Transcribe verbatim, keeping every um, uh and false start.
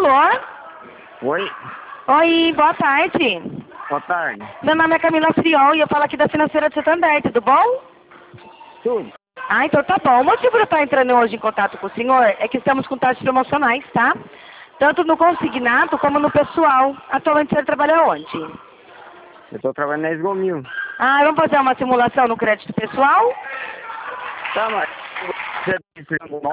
Alô? Oi, Oi, boa tarde. boa tarde. Meu nome é Camila Friol e eu falo aqui da Financeira de Santander, tudo bom? Tudo. Ah, então tá bom. O motivo de eu estar entrando hoje em contato com o senhor é que estamos com taxas promocionais, tá? Tanto no consignado como no pessoal. Atualmente você trabalha onde? Eu tô trabalhando na Esgomil. Ah, vamos fazer uma simulação no crédito pessoal? Tá, mas você